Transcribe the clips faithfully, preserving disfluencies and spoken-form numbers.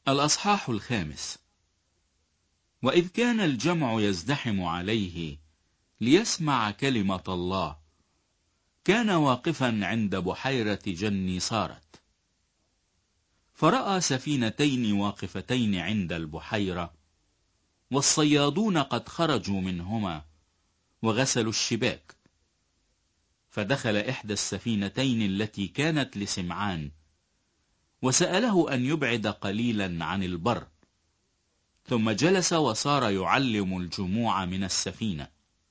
الأصحاح الخامس. وإذ كان الجمع يزدحم عليه ليسمع كلمة الله، كان واقفا عند بحيرة جني صارت، فرأى سفينتين واقفتين عند البحيرة، والصيادون قد خرجوا منهما وغسلوا الشباك. فدخل إحدى السفينتين التي كانت لسمعان، وسأله أن يبعد قليلا عن البر، ثم جلس وصار يعلم الجموع من السفينة.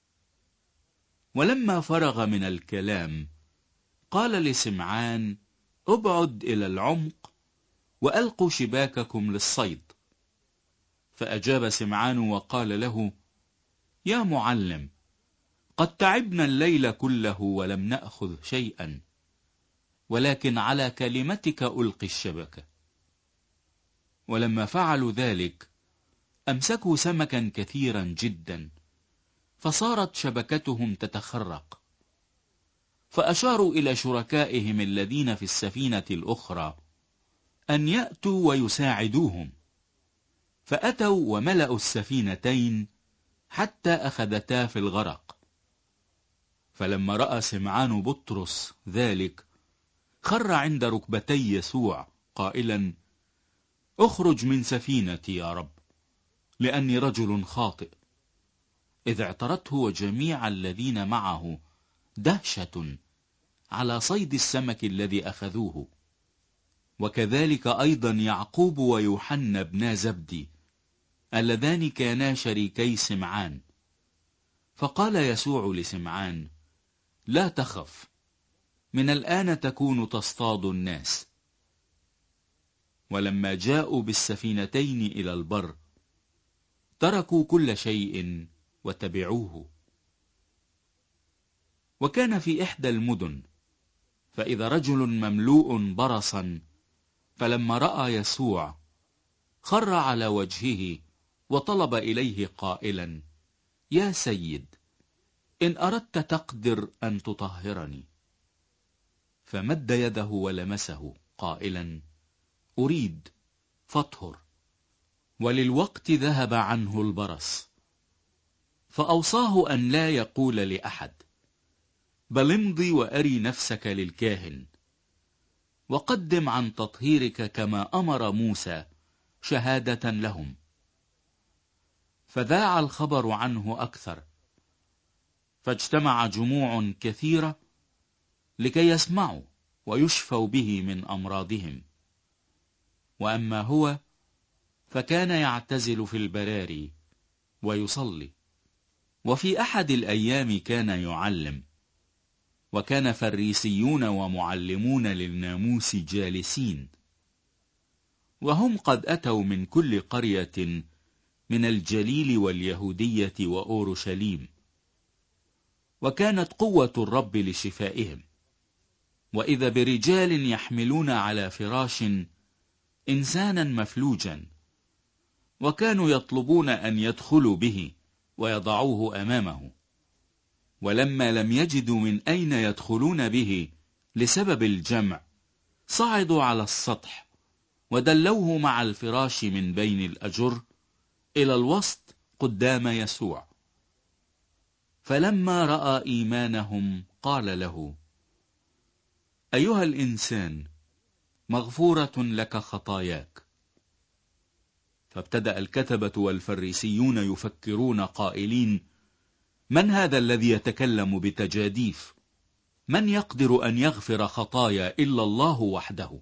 ولما فرغ من الكلام قال لسمعان: ابعد إلى العمق وألقوا شباككم للصيد. فأجاب سمعان وقال له: يا معلم، قد تعبنا الليل كله ولم نأخذ شيئا، ولكن على كلمتك ألقي الشبكة. ولما فعلوا ذلك أمسكوا سمكا كثيرا جدا، فصارت شبكتهم تتخرق. فأشاروا إلى شركائهم الذين في السفينة الأخرى أن يأتوا ويساعدوهم، فأتوا وملأوا السفينتين حتى أخذتا في الغرق. فلما رأى سمعان بطرس ذلك خر عند ركبتي يسوع قائلا: اخرج من سفينتي يا رب، لأني رجل خاطئ. إذ اعترته وجميع الذين معه دهشة على صيد السمك الذي أخذوه. وكذلك أيضا يعقوب ويوحنا بنا زبدي اللذان كانا شريكي سمعان. فقال يسوع لسمعان: لا تخف، من الآن تكون تصطاد الناس. ولما جاءوا بالسفينتين إلى البر تركوا كل شيء وتبعوه. وكان في إحدى المدن فإذا رجل مملوء برصا، فلما رأى يسوع خر على وجهه وطلب إليه قائلا: يا سيد، إن أردت تقدر أن تطهرني. فمد يده ولمسه قائلا: أريد، فاطهر. وللوقت ذهب عنه البرص. فأوصاه أن لا يقول لأحد، بل امضي وأري نفسك للكاهن، وقدم عن تطهيرك كما أمر موسى شهادة لهم. فذاع الخبر عنه أكثر، فاجتمع جموع كثيرة لكي يسمعوا ويشفوا به من أمراضهم. وأما هو فكان يعتزل في البراري ويصلي. وفي أحد الأيام كان يعلم، وكان فريسيون ومعلمون للناموس جالسين، وهم قد أتوا من كل قرية من الجليل واليهودية وأورشليم، وكانت قوة الرب لشفائهم. وإذا برجال يحملون على فراش إنسانا مفلوجا، وكانوا يطلبون أن يدخلوا به ويضعوه أمامه. ولما لم يجدوا من أين يدخلون به لسبب الجمع، صعدوا على السطح ودلوه مع الفراش من بين الأجر إلى الوسط قدام يسوع. فلما رأى إيمانهم قال له: أيها الإنسان، مغفورة لك خطاياك. فابتدأ الكتبة والفريسيون يفكرون قائلين: من هذا الذي يتكلم بتجاديف؟ من يقدر أن يغفر خطايا إلا الله وحده؟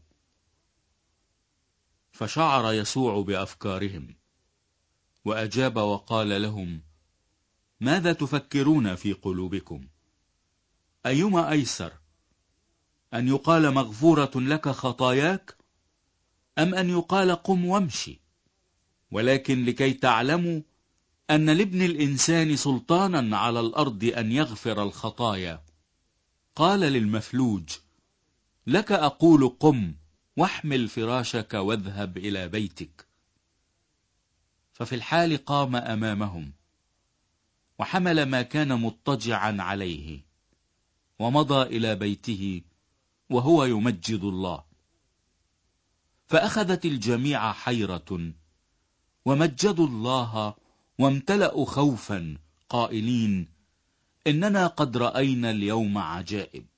فشعر يسوع بأفكارهم وأجاب وقال لهم: ماذا تفكرون في قلوبكم؟ أيما أيسر، أن يقال مغفورة لك خطاياك، أم أن يقال قم وامشي؟ ولكن لكي تعلموا أن لابن الإنسان سلطانا على الأرض أن يغفر الخطايا، قال للمفلوج: لك أقول قم واحمل فراشك واذهب إلى بيتك. ففي الحال قام أمامهم وحمل ما كان مضطجعا عليه ومضى إلى بيته وهو يمجد الله. فأخذت الجميع حيرة، ومجدوا الله وامتلأوا خوفا قائلين: إننا قد رأينا اليوم عجائب.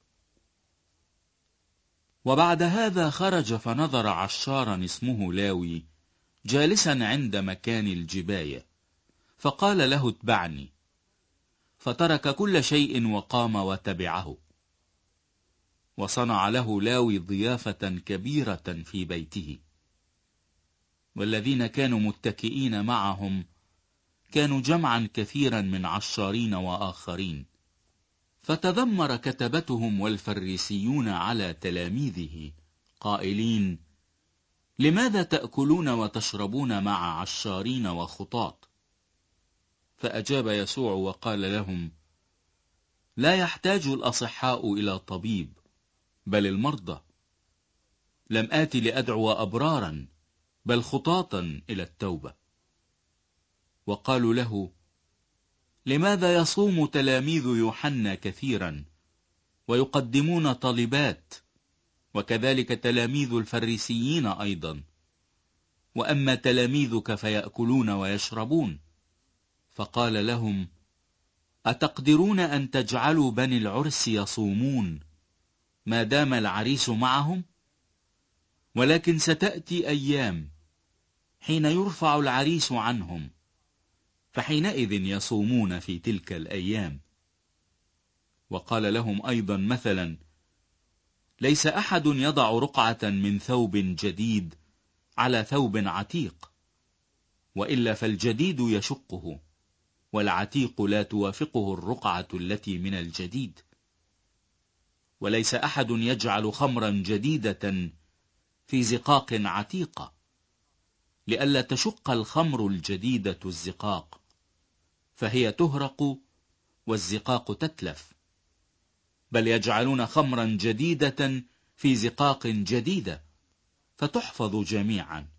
وبعد هذا خرج فنظر عشارا اسمه لاوي جالسا عند مكان الجباية، فقال له: اتبعني. فترك كل شيء وقام وتبعه. وصنع له لاوي ضيافة كبيرة في بيته. والذين كانوا متكئين معهم كانوا جمعا كثيرا من عشارين وآخرين. فتذمر كتبتهم والفريسيون على تلاميذه قائلين: لماذا تأكلون وتشربون مع عشارين وخطاط؟ فأجاب يسوع وقال لهم: لا يحتاج الأصحاء إلى طبيب، بل المرضى. لم آتي لأدعو أبرارا، بل خطاطا إلى التوبة. وقالوا له: لماذا يصوم تلاميذ يوحنا كثيرا ويقدمون طلبات، وكذلك تلاميذ الفريسيين أيضا، وأما تلاميذك فيأكلون ويشربون؟ فقال لهم: أتقدرون أن تجعلوا بني العرس يصومون ما دام العريس معهم؟ ولكن ستأتي أيام حين يرفع العريس عنهم، فحينئذ يصومون في تلك الأيام. وقال لهم أيضا مثلا: ليس أحد يضع رقعة من ثوب جديد على ثوب عتيق، وإلا فالجديد يشقه، والعتيق لا توافقه الرقعة التي من الجديد. وليس أحد يجعل خمرا جديدة في زقاق عتيقة، لئلا تشق الخمر الجديدة الزقاق، فهي تهرق والزقاق تتلف. بل يجعلون خمرا جديدة في زقاق جديدة، فتحفظ جميعا.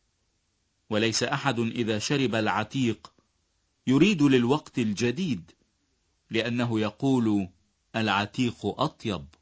وليس أحد إذا شرب العتيق يريد للوقت الجديد، لأنه يقول: العتيق أطيب.